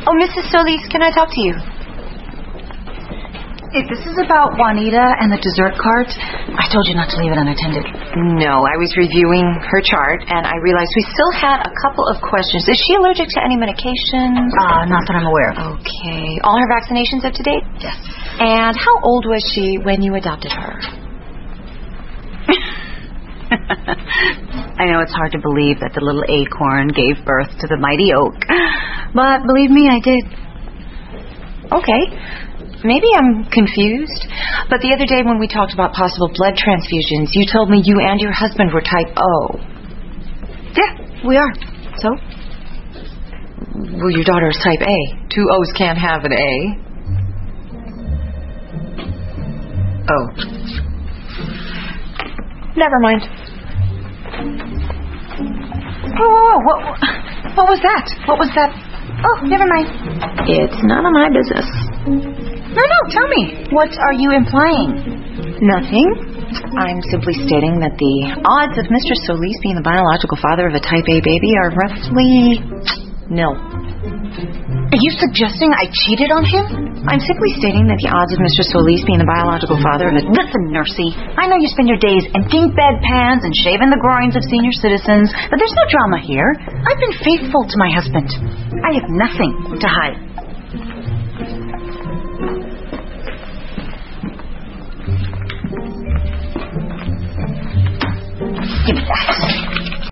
Oh, Mrs. Solis, can I talk to you? If this is about Juanita and the dessert cart, I told you not to leave it unattended. No, I was reviewing her chart, and I realized we still had a couple of questions. Is she allergic to any medications? Not that I'm aware of. Okay. All her vaccinations up to date? Yes. And how old was she when you adopted her? I know it's hard to believe that the little acorn gave birth to the mighty oak, but believe me, I did. Okay. Maybe I'm confused, but the other day when we talked about possible blood transfusions, you told me you and your husband were type O. Yeah, we are. So? Well, your daughter is type A. 2 O's can't have an A. Oh. Never mind. What was that? What was that? Oh, never mind. It's none of my business. No, tell me. What are you implying? Nothing. I'm simply stating that the odds of Mr. Solis being the biological father of a type A baby are roughly nil. Are you suggesting I cheated on him? I'm simply stating that the odds of Mr. Solis being the biological father of a... Listen, Nursey, I know you spend your days emptying bedpans and shaving the groins of senior citizens, but there's no drama here. I've been faithful to my husband. I have nothing to hide.